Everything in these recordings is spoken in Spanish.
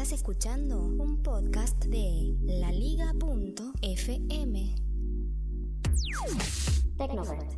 Estás escuchando un podcast de laliga.fm. Tecnovert.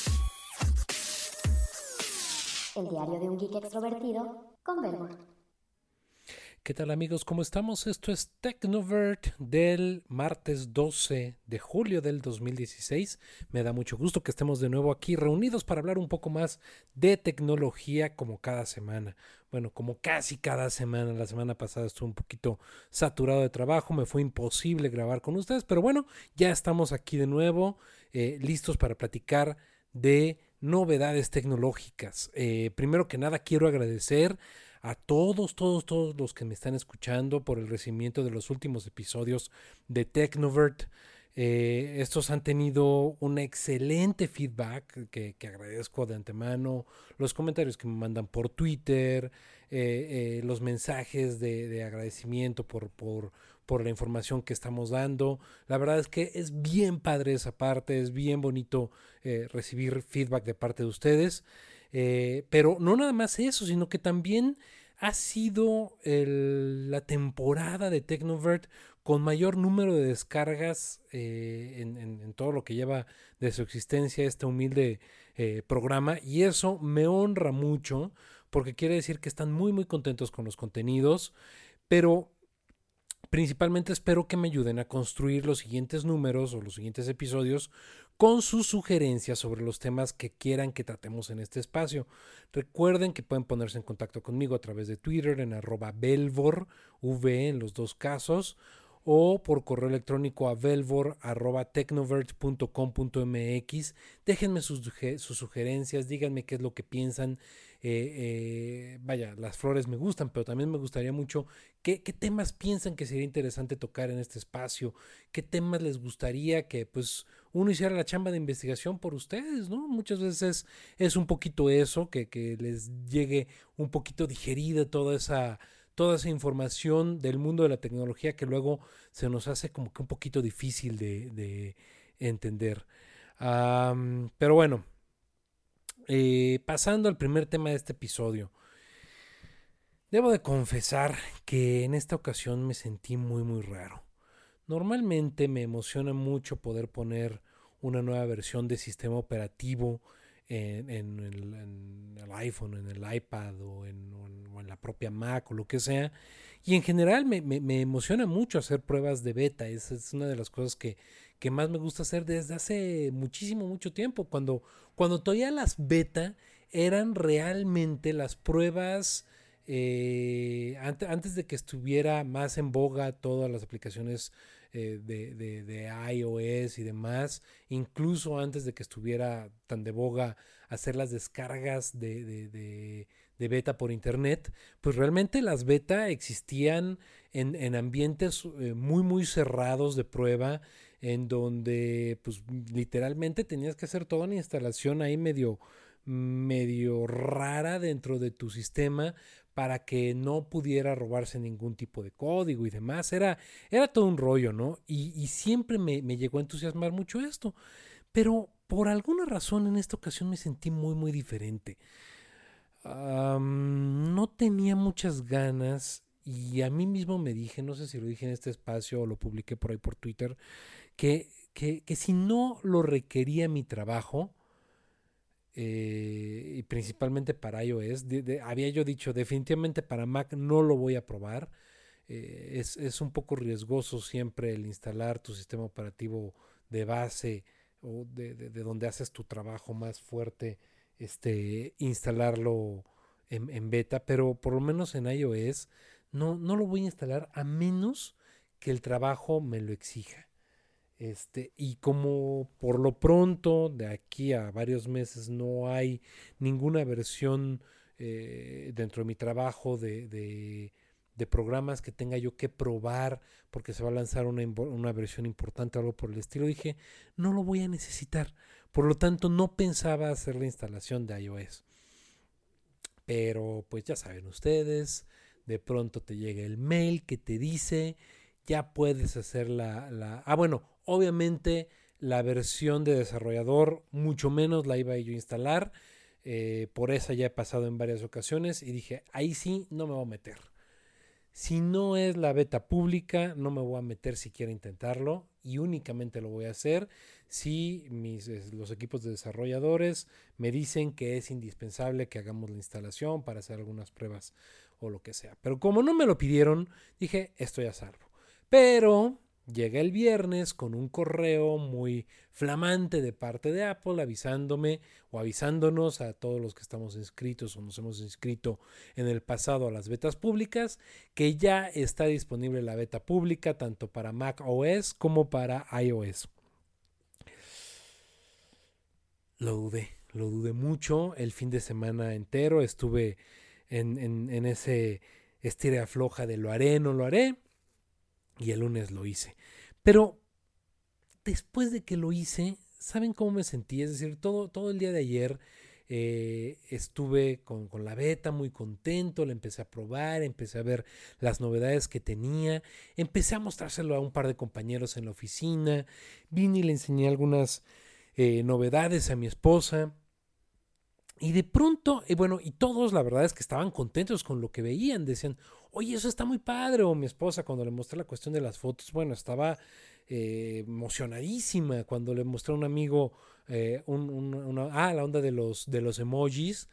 El diario de un geek extrovertido con Belmont. ¿Qué tal, amigos? ¿Cómo estamos? Esto es Tecnovert del martes 12 de julio del 2016. Me da mucho gusto que estemos de nuevo aquí reunidos para hablar un poco más de tecnología como cada semana. Bueno, como casi cada semana. La semana pasada estuve un poquito saturado de trabajo, me fue imposible grabar con ustedes, pero bueno, ya estamos aquí de nuevo, listos para platicar de novedades tecnológicas. Primero que nada quiero agradecer a todos los que me están escuchando por el recibimiento de los últimos episodios de Tecnovert. Estos han tenido un excelente feedback que agradezco de antemano, los comentarios que me mandan por Twitter, los mensajes de agradecimiento por la información que estamos dando. La verdad es que es bien padre esa parte, es bien bonito recibir feedback de parte de ustedes. Pero no nada más eso, sino que también ha sido la temporada de Tecnovert con mayor número de descargas en todo lo que lleva de su existencia este humilde programa, y eso me honra mucho porque quiere decir que están muy contentos con los contenidos, pero principalmente espero que me ayuden a construir los siguientes números o los siguientes episodios con sus sugerencias sobre los temas que quieran que tratemos en este espacio. Recuerden que pueden ponerse en contacto conmigo a través de Twitter en @belvor, v en los dos casos, o por correo electrónico a belvor@tecnovert.com.mx. Déjenme sus sugerencias, díganme qué es lo que piensan. Vaya, las flores me gustan, pero también me gustaría mucho qué temas piensan que sería interesante tocar en este espacio, qué temas les gustaría que pues uno hiciera la chamba de investigación por ustedes, ¿no? Muchas veces es un poquito eso, que les llegue un poquito digerida toda esa información del mundo de la tecnología que luego se nos hace como que un poquito difícil de entender. Pero bueno, pasando al primer tema de este episodio. Debo de confesar que en esta ocasión me sentí muy raro. Normalmente me emociona mucho poder poner una nueva versión de sistema operativo en el iPhone, en el iPad o en la propia Mac o lo que sea. Y en general me emociona mucho hacer pruebas de beta. Es una de las cosas que más me gusta hacer desde hace mucho tiempo. Cuando todavía las beta eran realmente las pruebas, antes de que estuviera más en boga todas las aplicaciones de iOS y demás, incluso antes de que estuviera tan de boga hacer las descargas de beta por internet, pues realmente las beta existían en ambientes muy cerrados de prueba, en donde pues literalmente tenías que hacer toda una instalación ahí medio rara dentro de tu sistema para que no pudiera robarse ningún tipo de código y demás. Era todo un rollo, ¿no? Y siempre me llegó a entusiasmar mucho esto. Pero por alguna razón en esta ocasión me sentí muy diferente. No tenía muchas ganas, y a mí mismo me dije, no sé si lo dije en este espacio o lo publiqué por ahí por Twitter, que si no lo requería mi trabajo, y principalmente para iOS, había yo dicho definitivamente para Mac no lo voy a probar. Es un poco riesgoso siempre el instalar tu sistema operativo de base o de donde haces tu trabajo más fuerte, instalarlo en beta, pero por lo menos en iOS no lo voy a instalar a menos que el trabajo me lo exija. Y como por lo pronto de aquí a varios meses no hay ninguna versión dentro de mi trabajo de programas que tenga yo que probar porque se va a lanzar una versión importante o algo por el estilo, dije, no lo voy a necesitar. Por lo tanto, no pensaba hacer la instalación de iOS. Pero pues ya saben ustedes, de pronto te llega el mail que te dice, ya puedes hacer bueno, obviamente la versión de desarrollador mucho menos la iba yo a instalar. Por esa ya he pasado en varias ocasiones y dije, ahí sí no me voy a meter. Si no es la beta pública, no me voy a meter siquiera a intentarlo y únicamente lo voy a hacer si los equipos de desarrolladores me dicen que es indispensable que hagamos la instalación para hacer algunas pruebas o lo que sea. Pero como no me lo pidieron, dije, estoy a salvo. Pero llega el viernes con un correo muy flamante de parte de Apple avisándome o avisándonos a todos los que estamos inscritos o nos hemos inscrito en el pasado a las betas públicas que ya está disponible la beta pública tanto para Mac OS como para iOS. Lo dudé mucho. El fin de semana entero estuve en ese estira y afloja de lo haré, no lo haré. Y el lunes lo hice. Pero después de que lo hice, ¿saben cómo me sentí? Es decir, todo el día de ayer estuve con la beta muy contento, la empecé a probar, empecé a ver las novedades que tenía, empecé a mostrárselo a un par de compañeros en la oficina, vine y le enseñé algunas novedades a mi esposa. Y de pronto, y todos la verdad es que estaban contentos con lo que veían, decían, oye, eso está muy padre, o mi esposa cuando le mostré la cuestión de las fotos, estaba emocionadísima, cuando le mostré a un amigo la onda de los emojis,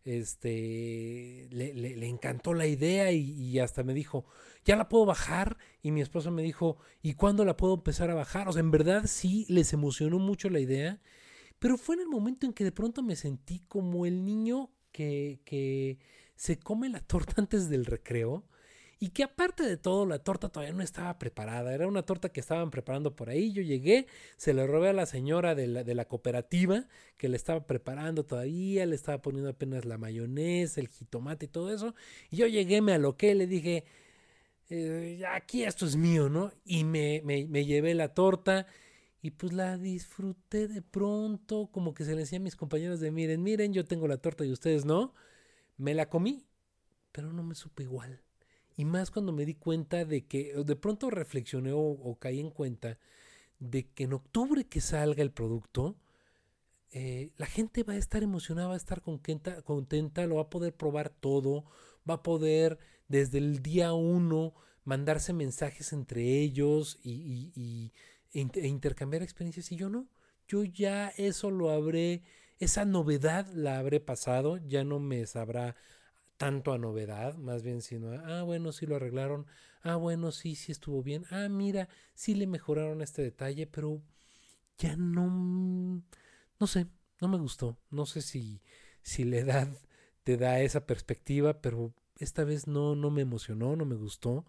le encantó la idea y hasta me dijo, ya la puedo bajar, y mi esposa me dijo, ¿y cuándo la puedo empezar a bajar? O sea, en verdad sí les emocionó mucho la idea. Pero fue en el momento en que de pronto me sentí como el niño que se come la torta antes del recreo y que aparte de todo la torta todavía no estaba preparada. Era una torta que estaban preparando por ahí. Yo llegué, se la robé a la señora de la cooperativa que le estaba preparando todavía, le estaba poniendo apenas la mayonesa, el jitomate y todo eso. Y yo llegué, me aloqué, le dije, aquí esto es mío, ¿no? Y me llevé la torta. Y pues la disfruté de pronto, como que se le decía a mis compañeros de miren, yo tengo la torta y ustedes no. Me la comí, pero no me supo igual. Y más cuando me di cuenta de que, de pronto reflexioné o caí en cuenta de que en octubre que salga el producto, la gente va a estar emocionada, va a estar contenta, lo va a poder probar todo, va a poder desde el día 1 mandarse mensajes entre ellos e intercambiar experiencias. Y yo no, yo ya eso esa novedad la habré pasado, ya no me sabrá tanto a novedad, más bien sino bueno, sí lo arreglaron, bueno, sí estuvo bien, mira, sí le mejoraron este detalle, pero ya no sé, no me gustó, no sé si la edad te da esa perspectiva, pero esta vez no me emocionó, no me gustó.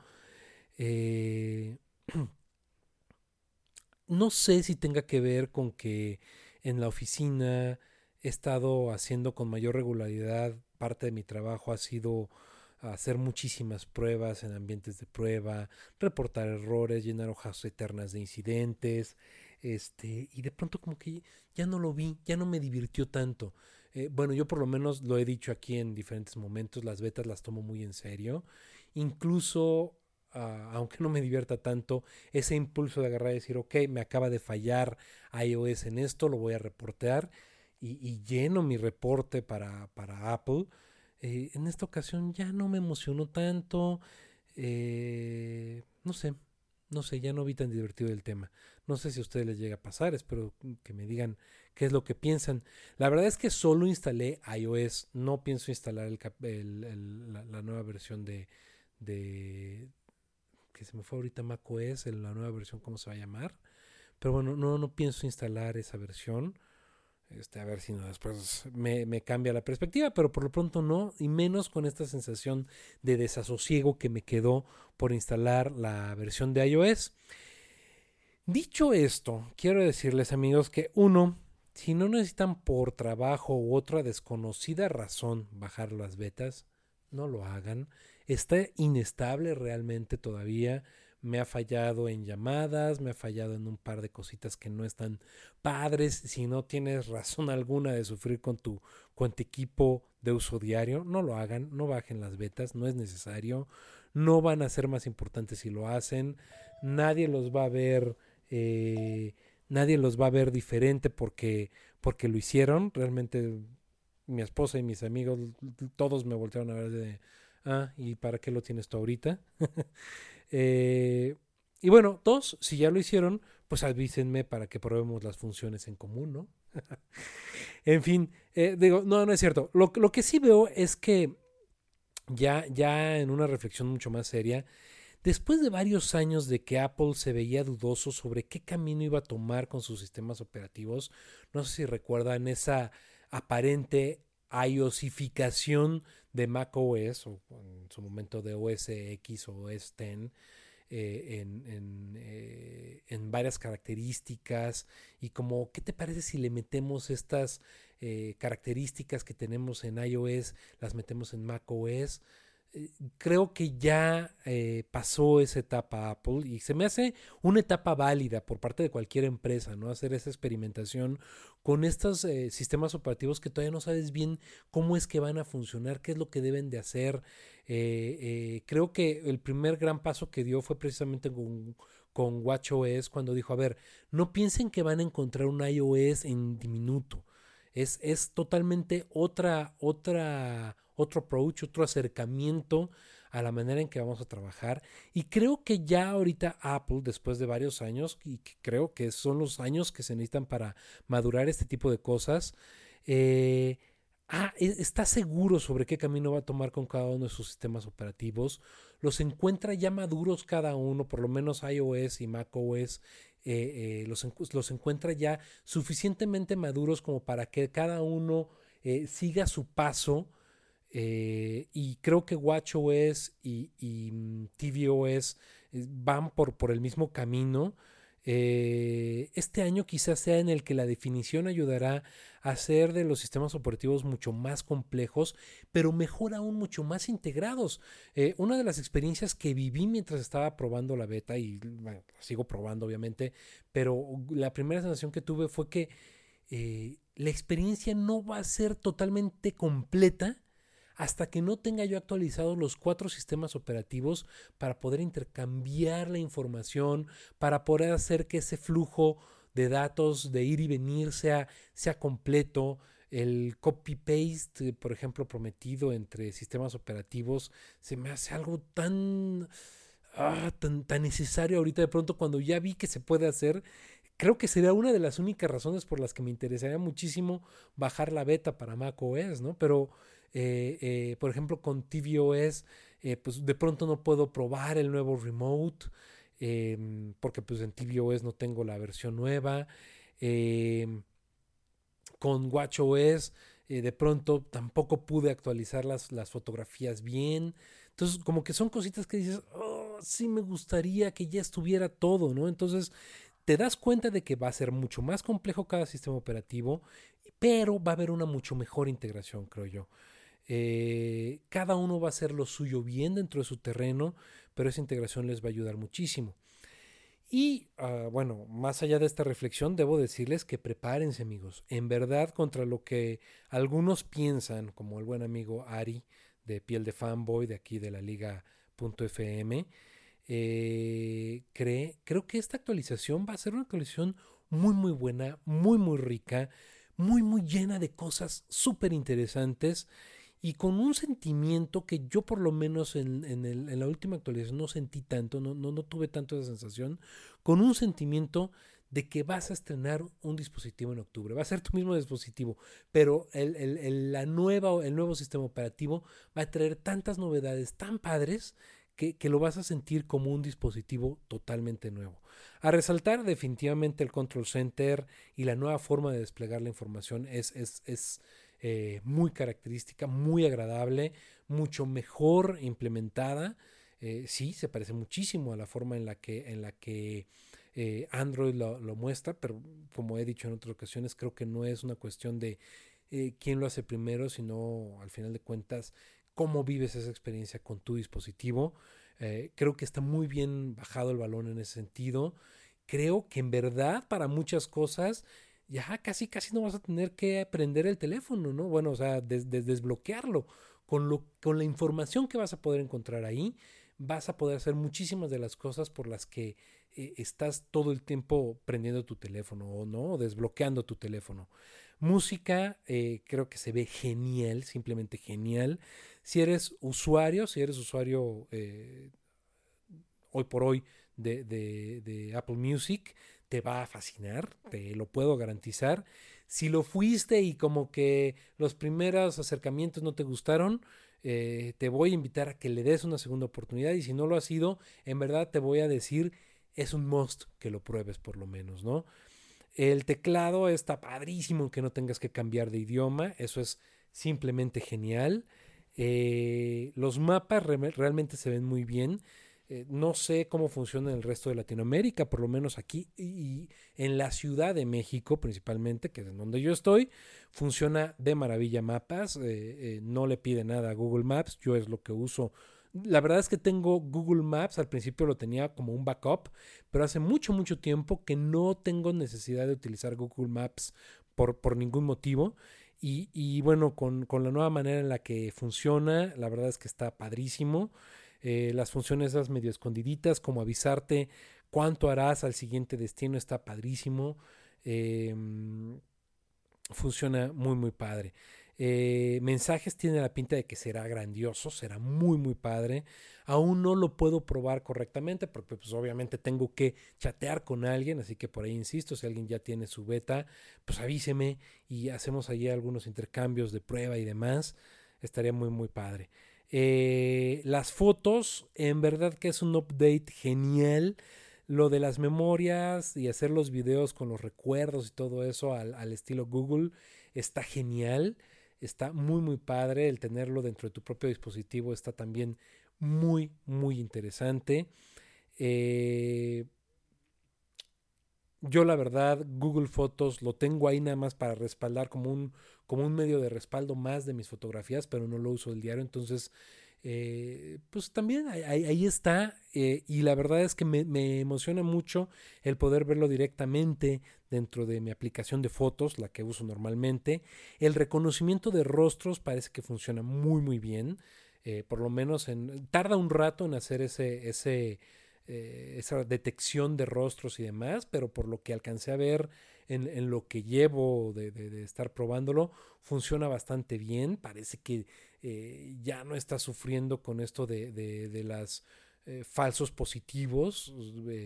No sé si tenga que ver con que en la oficina he estado haciendo con mayor regularidad, parte de mi trabajo ha sido hacer muchísimas pruebas en ambientes de prueba, reportar errores, llenar hojas eternas de incidentes, y de pronto como que ya no lo vi, ya no me divirtió tanto. Yo por lo menos lo he dicho aquí en diferentes momentos, las betas las tomo muy en serio, incluso aunque no me divierta tanto, ese impulso de agarrar y decir, ok, me acaba de fallar iOS en esto, lo voy a reportear y lleno mi reporte para Apple. En esta ocasión ya no me emocionó tanto, no sé, ya no vi tan divertido el tema. No sé si a ustedes les llega a pasar, espero que me digan qué es lo que piensan. La verdad es que solo instalé iOS, no pienso instalar la nueva versión de que se me fue ahorita macOS, la nueva versión, ¿cómo se va a llamar? Pero bueno, no pienso instalar esa versión. A ver si no después me cambia la perspectiva, pero por lo pronto no, y menos con esta sensación de desasosiego que me quedó por instalar la versión de iOS. Dicho esto, quiero decirles, amigos, que si no necesitan por trabajo u otra desconocida razón bajar las betas, no lo hagan. Está inestable realmente todavía. Me ha fallado en llamadas, me ha fallado en un par de cositas que no están padres. Si no tienes razón alguna de sufrir con tu equipo de uso diario, no lo hagan, no bajen las betas, no es necesario. No van a ser más importantes si lo hacen. Nadie los va a ver, diferente porque lo hicieron. Realmente mi esposa y mis amigos, todos me voltearon a ver ¿Y para qué lo tienes tú ahorita? Y bueno, 2, si ya lo hicieron, pues avísenme para que probemos las funciones en común, ¿no? En fin, no es cierto. Lo que sí veo es que ya en una reflexión mucho más seria, después de varios años de que Apple se veía dudoso sobre qué camino iba a tomar con sus sistemas operativos, no sé si recuerdan esa aparente iOSificación de macOS o en su momento de OS X o OS X, en varias características, y como, ¿qué te parece si le metemos estas características que tenemos en iOS, las metemos en macOS? Creo que ya pasó esa etapa Apple, y se me hace una etapa válida por parte de cualquier empresa, ¿no? Hacer esa experimentación con estos sistemas operativos que todavía no sabes bien cómo es que van a funcionar, qué es lo que deben de hacer. Creo que el primer gran paso que dio fue precisamente con WatchOS, cuando dijo, a ver, no piensen que van a encontrar un iOS en diminuto. Es totalmente otro approach, otro acercamiento a la manera en que vamos a trabajar. Y creo que ya ahorita Apple, después de varios años, y que creo que son los años que se necesitan para madurar este tipo de cosas, está seguro sobre qué camino va a tomar con cada uno de sus sistemas operativos. Los encuentra ya maduros cada uno, por lo menos iOS y macOS. Los encuentra ya suficientemente maduros como para que cada uno siga su paso, y creo que WatchOS y tvOS van por el mismo camino. Este año quizás sea en el que la definición ayudará a hacer de los sistemas operativos mucho más complejos, pero mejor aún mucho más integrados. Una de las experiencias que viví mientras estaba probando la beta, y bueno, sigo probando obviamente, pero la primera sensación que tuve fue que la experiencia no va a ser totalmente completa hasta que no tenga yo actualizados los 4 sistemas operativos para poder intercambiar la información, para poder hacer que ese flujo de datos de ir y venir sea completo. El copy-paste, por ejemplo, prometido entre sistemas operativos, se me hace algo tan necesario ahorita. De pronto, cuando ya vi que se puede hacer, creo que sería una de las únicas razones por las que me interesaría muchísimo bajar la beta para macOS, ¿no? Pero por ejemplo, con tvOS, pues de pronto no puedo probar el nuevo remote, porque pues en tvOS no tengo la versión nueva. Con WatchOS de pronto tampoco pude actualizar las fotografías bien. Entonces, como que son cositas que dices, sí me gustaría que ya estuviera todo, ¿no? Entonces, te das cuenta de que va a ser mucho más complejo cada sistema operativo, pero va a haber una mucho mejor integración, creo yo. Cada uno va a hacer lo suyo bien dentro de su terreno, pero esa integración les va a ayudar muchísimo. Y bueno, más allá de esta reflexión, debo decirles que prepárense, amigos. En verdad, contra lo que algunos piensan, como el buen amigo Ari de Piel de Fanboy de aquí de la Liga.fm, creo que esta actualización va a ser una actualización muy muy buena, muy muy rica, muy llena de cosas súper interesantes, y con un sentimiento que yo por lo menos en la última actualización no sentí tanto, no tuve tanto esa sensación, con un sentimiento de que vas a estrenar un dispositivo en octubre. Va a ser tu mismo dispositivo, pero el nuevo sistema operativo va a traer tantas novedades tan padres que lo vas a sentir como un dispositivo totalmente nuevo. A resaltar, definitivamente el Control Center y la nueva forma de desplegar la información es muy característica, muy agradable, mucho mejor implementada. Sí, se parece muchísimo a la forma en la que Android lo muestra, pero como he dicho en otras ocasiones, creo que no es una cuestión de quién lo hace primero, sino al final de cuentas cómo vives esa experiencia con tu dispositivo. Creo que está muy bien bajado el balón en ese sentido. Creo que en verdad para muchas cosas ya casi no vas a tener que prender el teléfono, ¿no? Bueno, o sea, desbloquearlo con la información que vas a poder encontrar ahí. vas a poder hacer muchísimas de las cosas por las que estás todo el tiempo prendiendo tu teléfono o no, o desbloqueando tu teléfono. Música, creo que se ve genial, simplemente genial. Si eres usuario hoy por hoy de Apple Music, te va a fascinar, te lo puedo garantizar. Si lo fuiste y como que los primeros acercamientos no te gustaron, te voy a invitar a que le des una segunda oportunidad, y si no lo ha sido, en verdad te voy a decir, es un must que lo pruebes por lo menos, ¿no? El teclado está padrísimo, que no tengas que cambiar de idioma, eso es simplemente genial. Los mapas realmente se ven muy bien. No sé cómo funciona en el resto de Latinoamérica, por lo menos aquí y en la Ciudad de México principalmente, que es en donde yo estoy, funciona de maravilla Mapas. No le pide nada a Google Maps, yo es lo que uso. La verdad es que tengo Google Maps, al principio lo tenía como un backup, pero hace mucho tiempo que no tengo necesidad de utilizar Google Maps por ningún motivo. Y bueno, con la nueva manera en la que funciona, la verdad es que está padrísimo. Las funciones esas medio escondiditas, como avisarte cuánto harás al siguiente destino, está padrísimo. Eh, Funciona muy padre. Mensajes tiene la pinta de que será grandioso, será muy padre. Aún no lo puedo probar correctamente porque pues obviamente tengo que chatear con alguien, así que por ahí insisto, si alguien ya tiene su beta, pues avíseme y hacemos allí algunos intercambios de prueba y demás. Estaría muy padre. Las fotos, en verdad que es un update genial. Lo de las memorias y hacer los videos con los recuerdos y todo eso al estilo Google está genial. Está muy padre. El tenerlo dentro de tu propio dispositivo está también muy interesante. Yo la verdad Google Fotos lo tengo ahí nada más para respaldar como un medio de respaldo más de mis fotografías, pero no lo uso del diario. Entonces pues también ahí está. Y la verdad es que me emociona mucho el poder verlo directamente dentro de mi aplicación de fotos, la que uso normalmente. El reconocimiento de rostros parece que funciona muy bien. Por lo menos tarda un rato en hacer esa detección de rostros y demás, pero por lo que alcancé a ver en lo que llevo de estar probándolo, funciona bastante bien. Parece que ya no está sufriendo con esto de las falsos positivos.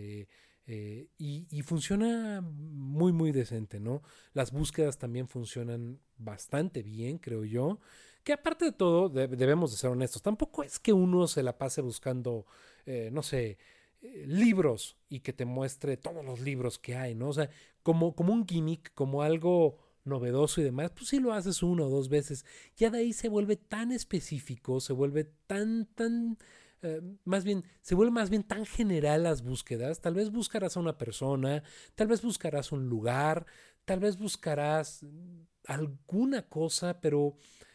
Y funciona muy decente, ¿no? Las búsquedas también funcionan bastante bien, creo yo. Que aparte de todo, debemos de ser honestos. Tampoco es que uno se la pase buscando, no sé, libros y que te muestre todos los libros que hay, ¿no? O sea, como un gimmick, como algo novedoso y demás, pues sí lo haces una o dos veces. Ya de ahí se vuelve tan específico, se vuelve más bien, se vuelve más bien tan general las búsquedas. Tal vez buscarás a una persona, tal vez buscarás un lugar, tal vez buscarás alguna cosa, pero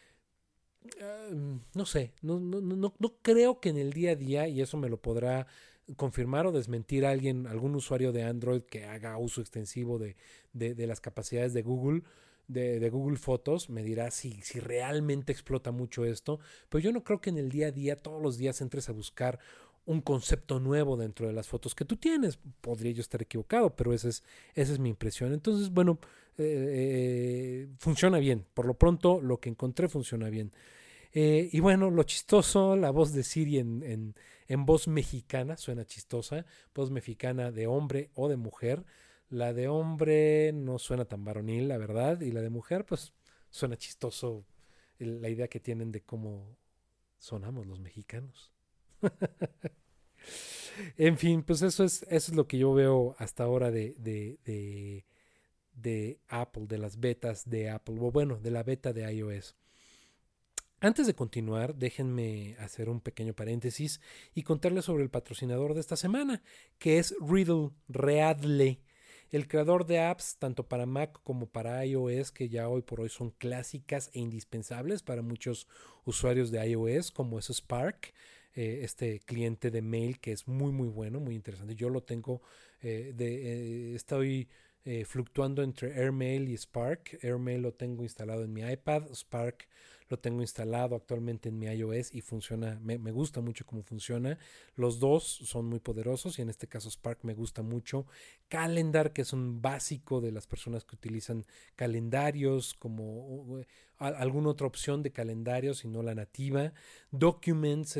no sé, no creo que en el día a día, y eso me lo podrá confirmar o desmentir alguien, algún usuario de Android que haga uso extensivo de las capacidades de Google, de Google Fotos, me dirá si realmente explota mucho esto. Pero yo no creo que en el día a día, todos los días, entres a buscar un concepto nuevo dentro de las fotos que tú tienes. Podría yo estar equivocado, pero esa es mi impresión. Entonces, bueno, funciona bien. Por lo pronto, lo que encontré funciona bien. Y bueno, lo chistoso, la voz de Siri en voz mexicana, suena chistosa, voz mexicana de hombre o de mujer. La de hombre no suena tan varonil, la verdad, y la de mujer, pues suena chistoso la idea que tienen de cómo sonamos los mexicanos. En fin, pues eso es lo que yo veo hasta ahora de Apple, de las betas de Apple, o bueno, de la beta de iOS. Antes de continuar, déjenme hacer un pequeño paréntesis y contarles sobre el patrocinador de esta semana, que es Readle, el creador de apps tanto para Mac como para iOS, que ya hoy por hoy son clásicas e indispensables para muchos usuarios de iOS, como es Spark, este cliente de mail que es muy bueno, muy interesante. Yo lo tengo, estoy fluctuando entre AirMail y Spark. AirMail lo tengo instalado en mi iPad, Spark lo tengo instalado actualmente en mi iOS y funciona, me gusta mucho cómo funciona. Los dos son muy poderosos y en este caso Spark me gusta mucho. Calendar, que es un básico de las personas que utilizan calendarios como alguna otra opción de calendario, si no la nativa. Documents,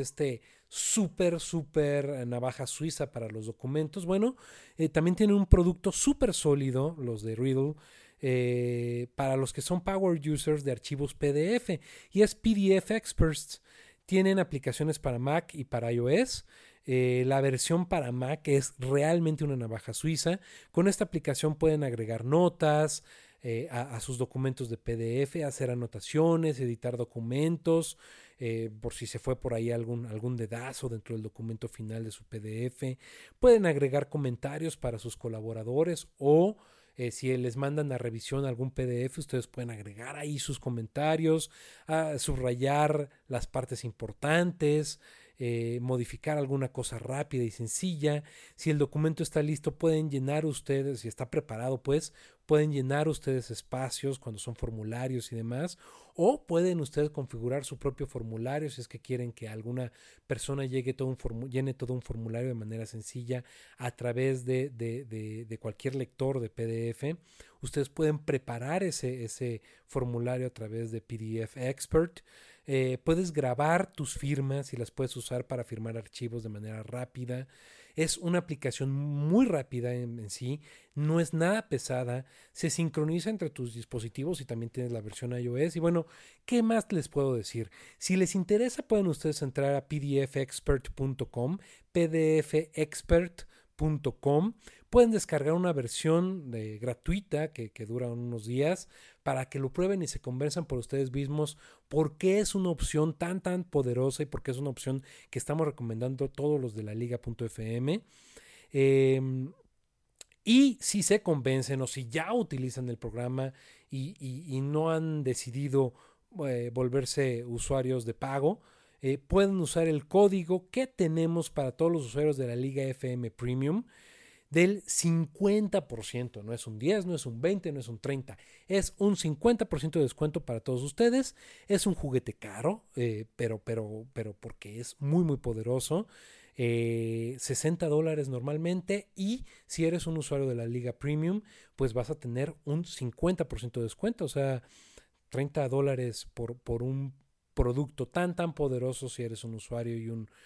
súper navaja suiza para los documentos. Bueno, también tienen un producto súper sólido, los de Riddle, para los que son power users de archivos PDF, y es PDF Experts. Tienen aplicaciones para Mac y para iOS. La versión para Mac es realmente una navaja suiza. Con esta aplicación pueden agregar notas a sus documentos de PDF, hacer anotaciones, editar documentos, por si se fue por ahí algún dedazo dentro del documento final de su PDF. Pueden agregar comentarios para sus colaboradores o si les mandan a revisión algún PDF, ustedes pueden agregar ahí sus comentarios, subrayar las partes importantes, modificar alguna cosa rápida y sencilla. Si el documento está listo, pueden llenar ustedes, si está preparado, pues pueden llenar ustedes espacios cuando son formularios y demás, o pueden ustedes configurar su propio formulario si es que quieren que alguna persona llene todo un formulario de manera sencilla a través de cualquier lector de PDF. Ustedes pueden preparar ese formulario a través de PDF Expert. Puedes grabar tus firmas y las puedes usar para firmar archivos de manera rápida. Es una aplicación muy rápida en sí, no es nada pesada, se sincroniza entre tus dispositivos y también tienes la versión iOS. Y bueno, ¿qué más les puedo decir? Si les interesa, pueden ustedes entrar a pdfexpert.com, pdfexpert.com. Pueden descargar una versión gratuita que dura unos días para que lo prueben y se convenzan por ustedes mismos por qué es una opción tan poderosa y por qué es una opción que estamos recomendando todos los de la liga.fm. Y si se convencen o si ya utilizan el programa y no han decidido volverse usuarios de pago, pueden usar el código que tenemos para todos los usuarios de la Liga FM Premium del 50%, no es un 10, no es un 20, no es un 30, es un 50% de descuento para todos ustedes. Es un juguete caro, pero porque es muy poderoso. $60 normalmente, y si eres un usuario de la Liga Premium, pues vas a tener un 50% de descuento, o sea, $30 por un producto tan poderoso si eres un usuario y un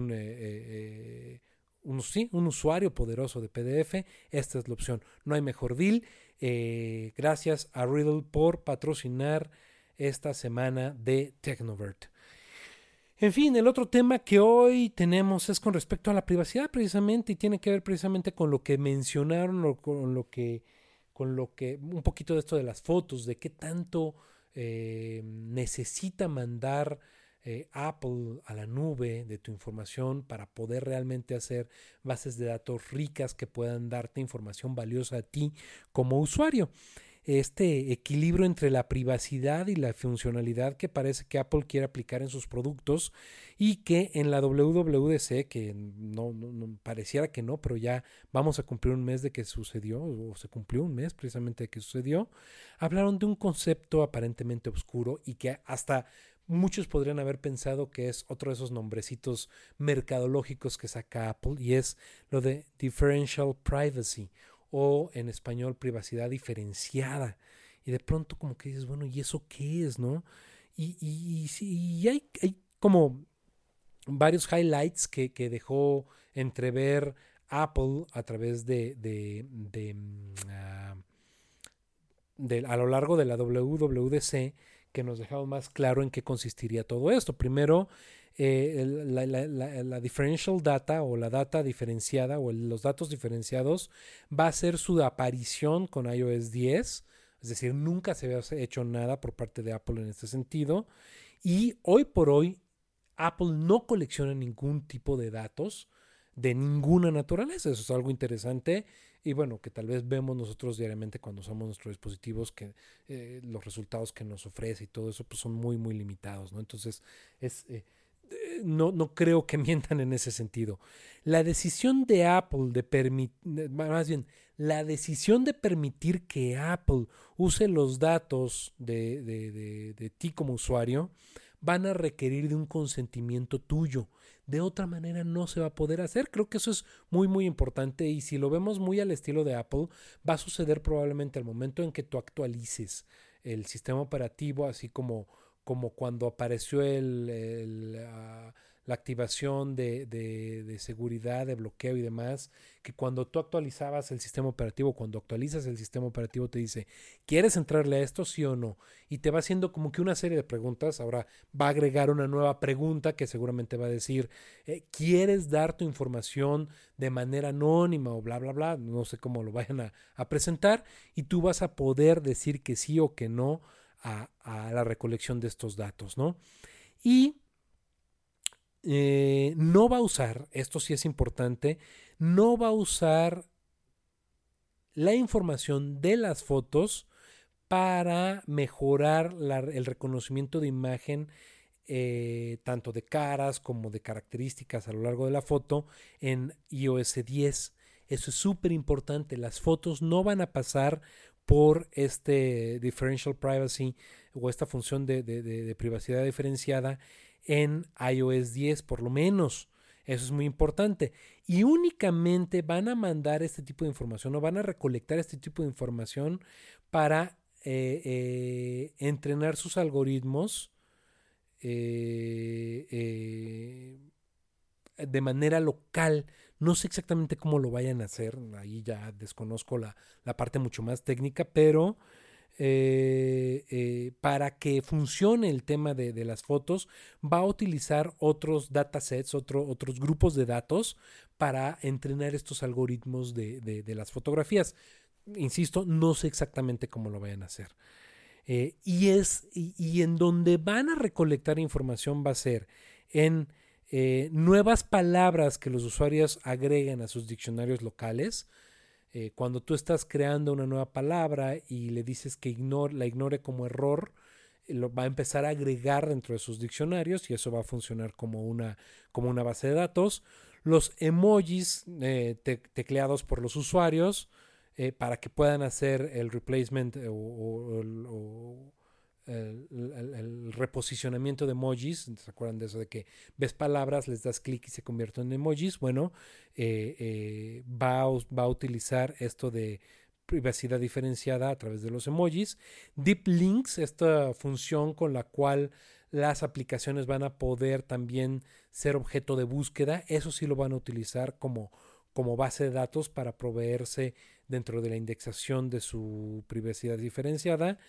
usuario poderoso de PDF. Esta es la opción, no hay mejor deal. Gracias a Riddle por patrocinar esta semana de Technovert. En fin, el otro tema que hoy tenemos es con respecto a la privacidad precisamente, y tiene que ver precisamente con lo que mencionaron o con lo que un poquito de esto de las fotos, de qué tanto necesita mandar Apple a la nube de tu información para poder realmente hacer bases de datos ricas que puedan darte información valiosa a ti como usuario. Este equilibrio entre la privacidad y la funcionalidad que parece que Apple quiere aplicar en sus productos, y que en la WWDC, que no pareciera que no, pero ya vamos a cumplir un mes de que sucedió, o se cumplió un mes precisamente de que sucedió, hablaron de un concepto aparentemente oscuro y que hasta muchos podrían haber pensado que es otro de esos nombrecitos mercadológicos que saca Apple, y es lo de differential privacy, o en español privacidad diferenciada. Y de pronto como que dices, bueno, ¿y eso qué es, no? Y hay como varios highlights que dejó entrever Apple a través a lo largo de la WWDC, que nos dejaron más claro en qué consistiría todo esto. Primero, la differential data, o la data diferenciada, o los datos diferenciados, va a ser su aparición con iOS 10, es decir, nunca se había hecho nada por parte de Apple en este sentido, y hoy por hoy Apple no colecciona ningún tipo de datos de ninguna naturaleza. Eso es algo interesante, y bueno, que tal vez vemos nosotros diariamente cuando usamos nuestros dispositivos, que los resultados que nos ofrece y todo eso pues son muy limitados, ¿no? Entonces no creo que mientan en ese sentido. La decisión de Apple la decisión de permitir que Apple use los datos de ti como usuario van a requerir de un consentimiento tuyo. De otra manera no se va a poder hacer. Creo que eso es muy muy importante, y si lo vemos muy al estilo de Apple, va a suceder probablemente al momento en que tú actualices el sistema operativo, así como cuando apareció la activación de seguridad, de bloqueo y demás, que cuando tú actualizabas el sistema operativo, cuando actualizas el sistema operativo te dice, ¿quieres entrarle a esto, sí o no? Y te va haciendo como que una serie de preguntas. Ahora va a agregar una nueva pregunta que seguramente va a decir, ¿quieres dar tu información de manera anónima o bla, bla, bla? No sé cómo lo vayan a presentar, y tú vas a poder decir que sí o que no a la recolección de estos datos, ¿no? Y no va a usar, esto sí es importante, no va a usar la información de las fotos para mejorar el reconocimiento de imagen, tanto de caras como de características a lo largo de la foto en iOS 10. Eso es súper importante. Las fotos no van a pasar por este differential privacy o esta función de privacidad diferenciada en iOS 10, por lo menos. Eso es muy importante. Y únicamente van a mandar este tipo de información, o van a recolectar este tipo de información para entrenar sus algoritmos de manera local. No sé exactamente cómo lo vayan a hacer, ahí ya desconozco la parte mucho más técnica, pero para que funcione el tema de las fotos, va a utilizar otros datasets, otros grupos de datos para entrenar estos algoritmos de las fotografías. Insisto, no sé exactamente cómo lo vayan a hacer. Y en donde van a recolectar información va a ser en nuevas palabras que los usuarios agreguen a sus diccionarios locales. Cuando tú estás creando una nueva palabra y le dices que la ignore como error, lo va a empezar a agregar dentro de sus diccionarios, y eso va a funcionar como una base de datos. Los emojis tecleados por los usuarios, para que puedan hacer el replacement o el reposicionamiento de emojis. ¿Se acuerdan de eso? De que ves palabras, les das clic y se convierten en emojis. Bueno, va a utilizar esto de privacidad diferenciada a través de los emojis. Deep Links, esta función con la cual las aplicaciones van a poder también ser objeto de búsqueda, eso sí lo van a utilizar como base de datos para proveerse dentro de la indexación de su privacidad diferenciada.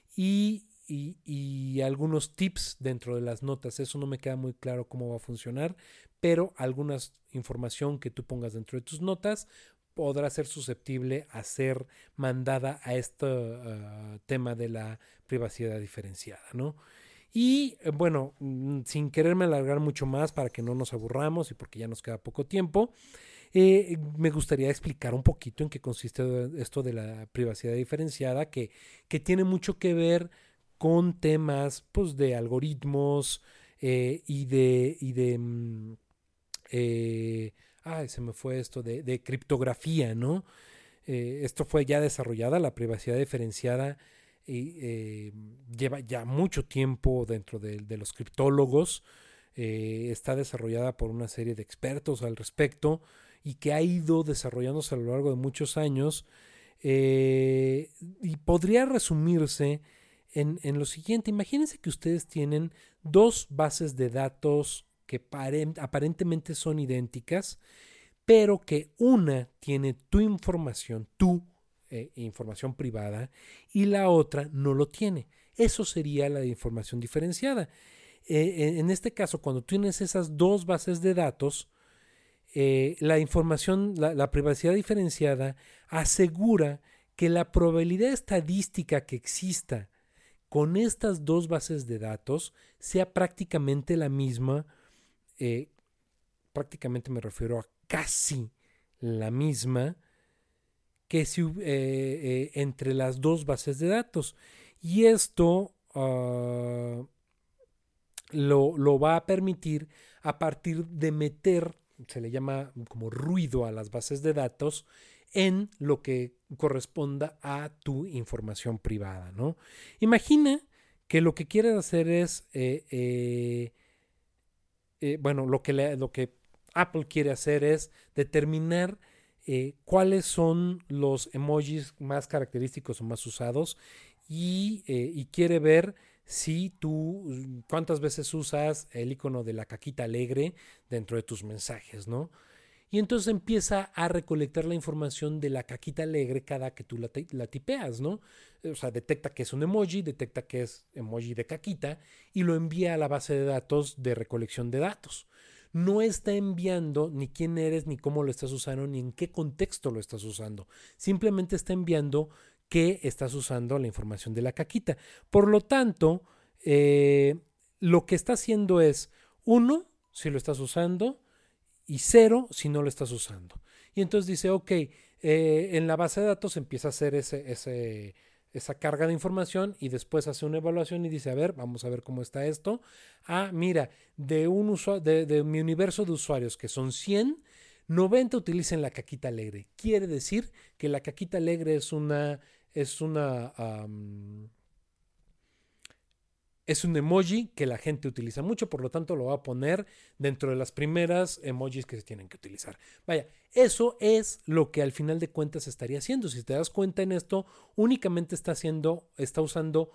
Y algunos tips dentro de las notas. Eso no me queda muy claro cómo va a funcionar, pero alguna información que tú pongas dentro de tus notas podrá ser susceptible a ser mandada a este tema de la privacidad diferenciada, ¿no? Y bueno, sin quererme alargar mucho más para que no nos aburramos y porque ya nos queda poco tiempo, me gustaría explicar un poquito en qué consiste esto de la privacidad diferenciada, que tiene mucho que ver con temas pues de algoritmos y de se me fue esto de criptografía, ¿no? Esto fue ya desarrollada, la privacidad diferenciada, y lleva ya mucho tiempo dentro de los criptólogos. Está desarrollada por una serie de expertos al respecto y que ha ido desarrollándose a lo largo de muchos años, y podría resumirse en lo siguiente. Imagínense que ustedes tienen dos bases de datos que aparentemente son idénticas, pero que una tiene tu información privada, y la otra no lo tiene. Eso sería la información diferenciada. En este caso, cuando tienes esas dos bases de datos, la información, la privacidad diferenciada asegura que la probabilidad estadística que exista con estas dos bases de datos sea prácticamente la misma. Prácticamente me refiero a casi la misma que si entre las dos bases de datos. Y esto lo va a permitir a partir de meter se le llama como ruido a las bases de datos en lo que corresponda a tu información privada, ¿no? Imagina que lo que quieres hacer es, bueno, lo que Apple quiere hacer es determinar cuáles son los emojis más característicos o más usados y quiere ver si tú cuántas veces usas el icono de la caquita alegre dentro de tus mensajes, ¿no? Y entonces empieza a recolectar la información de la caquita alegre cada que tú la tipeas, ¿no? O sea, detecta que es un emoji, detecta que es emoji de caquita y lo envía a la base de datos de recolección de datos. No está enviando ni quién eres, ni cómo lo estás usando, ni en qué contexto lo estás usando. Simplemente está enviando que estás usando la información de la caquita. Por lo tanto, lo que está haciendo es, 1, si lo estás usando, y 0 si no lo estás usando. Y entonces dice, ok, en la base de datos empieza a hacer esa carga de información y después hace una evaluación y dice, a ver, vamos a ver cómo está esto. Ah, mira, de mi universo de usuarios que son 100, 90 utilizan la caquita alegre. Quiere decir que la caquita alegre es un emoji que la gente utiliza mucho, por lo tanto lo va a poner dentro de las primeras emojis que se tienen que utilizar. Vaya, eso es lo que al final de cuentas estaría haciendo. Si te das cuenta en esto, únicamente está usando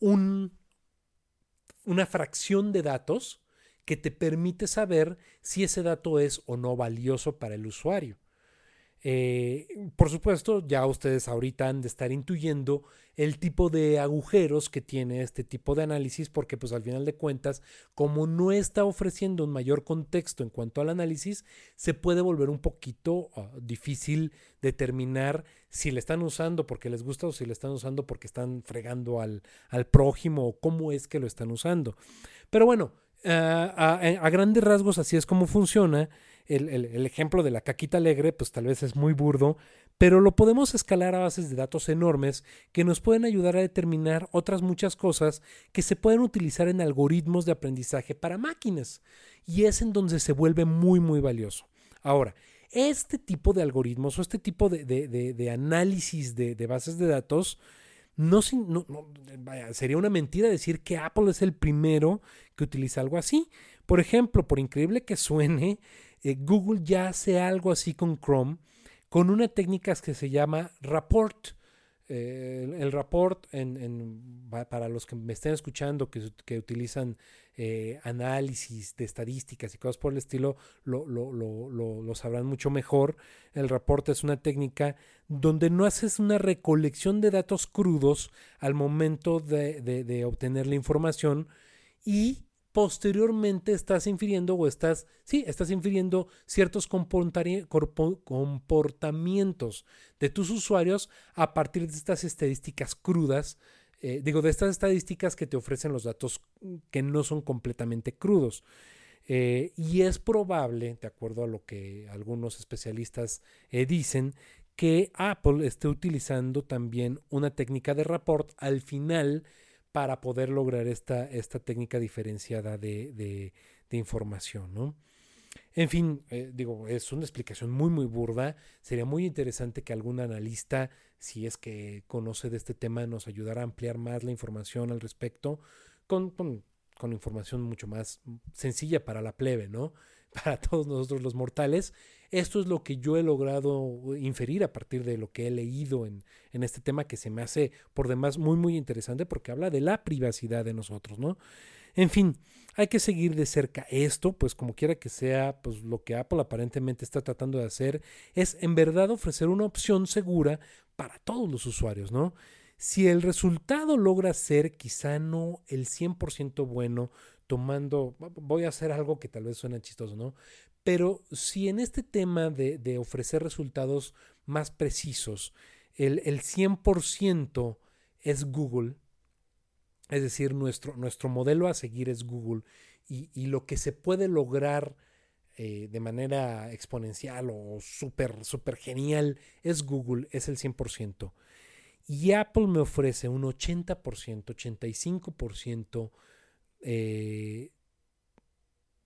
una fracción de datos que te permite saber si ese dato es o no valioso para el usuario. Por supuesto, ya ustedes ahorita han de estar intuyendo el tipo de agujeros que tiene este tipo de análisis, porque pues al final de cuentas, como no está ofreciendo un mayor contexto en cuanto al análisis, se puede volver un poquito difícil determinar si le están usando porque les gusta o si le están usando porque están fregando al prójimo o cómo es que lo están usando. Pero bueno, a grandes rasgos así es como funciona. El ejemplo de la caquita alegre pues tal vez es muy burdo, pero lo podemos escalar a bases de datos enormes que nos pueden ayudar a determinar otras muchas cosas que se pueden utilizar en algoritmos de aprendizaje para máquinas, y es en donde se vuelve muy muy valioso. Ahora, este tipo de algoritmos o este tipo de análisis de bases de datos vaya, sería una mentira decir que Apple es el primero que utiliza algo así. Por ejemplo, por increíble que suene, Google ya hace algo así con Chrome, con una técnica que se llama rapport. El rapport, para los que me estén escuchando, que utilizan análisis de estadísticas y cosas por el estilo, lo sabrán mucho mejor. El rapport es una técnica donde no haces una recolección de datos crudos al momento de obtener la información y posteriormente estás infiriendo ciertos comportamientos de tus usuarios a partir de estas estadísticas crudas, de estas estadísticas que te ofrecen los datos que no son completamente crudos. Y es probable, de acuerdo a lo que algunos especialistas dicen, que Apple esté utilizando también una técnica de rapport al final para poder lograr esta técnica diferenciada de información, ¿no? En fin, es una explicación muy muy burda. Sería muy interesante que algún analista, si es que conoce de este tema, nos ayudara a ampliar más la información al respecto con información mucho más sencilla para la plebe, ¿no? Para todos nosotros los mortales. Esto es lo que yo he logrado inferir a partir de lo que he leído en este tema, que se me hace por demás muy muy interesante porque habla de la privacidad de nosotros, ¿no? En fin, hay que seguir de cerca esto, pues como quiera que sea, pues lo que Apple aparentemente está tratando de hacer es en verdad ofrecer una opción segura para todos los usuarios, ¿no? Si el resultado logra ser quizá no el 100% bueno, voy a hacer algo que tal vez suene chistoso, ¿no? Pero si en este tema de ofrecer resultados más precisos, el 100% es Google, es decir, nuestro modelo a seguir es Google, y lo que se puede lograr de manera exponencial o súper genial es Google, es el 100%. Y Apple me ofrece un 80%, 85%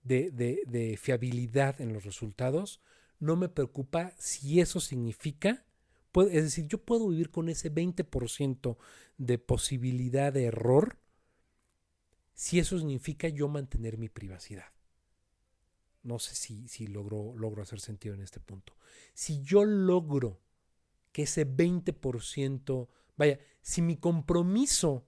de fiabilidad en los resultados, no me preocupa si eso significa, es decir, yo puedo vivir con ese 20% de posibilidad de error si eso significa yo mantener mi privacidad. No sé si logro hacer sentido en este punto. Si yo logro que ese 20%, si mi compromiso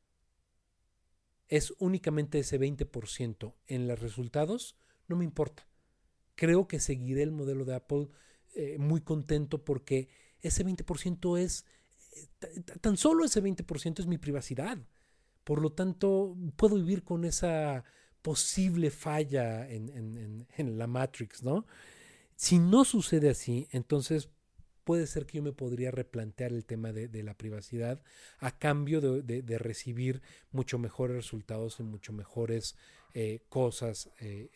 es únicamente ese 20% en los resultados, no me importa. Creo que seguiré el modelo de Apple muy contento porque ese 20% es, tan solo ese 20% es mi privacidad. Por lo tanto, puedo vivir con esa posible falla en la Matrix, ¿no? Si no sucede así, entonces puede ser que yo me podría replantear el tema de la privacidad a cambio de recibir mucho mejores resultados y mucho mejores cosas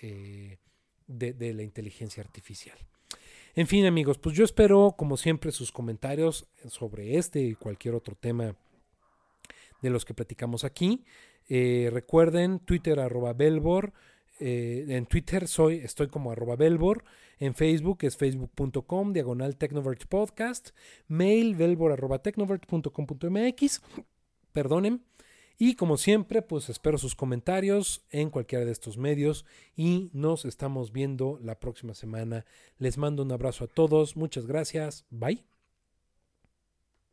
de la inteligencia artificial. En fin, amigos, pues yo espero, como siempre, sus comentarios sobre este y cualquier otro tema de los que platicamos aquí. Recuerden, Twitter @Belbor. En Twitter estoy como @Belbor. En Facebook es facebook.com/Technovert Podcast. Mail belbor@technovert.com.mx. Perdonen. Y como siempre, pues espero sus comentarios en cualquiera de estos medios y nos estamos viendo la próxima semana. Les mando un abrazo a todos. Muchas gracias. Bye.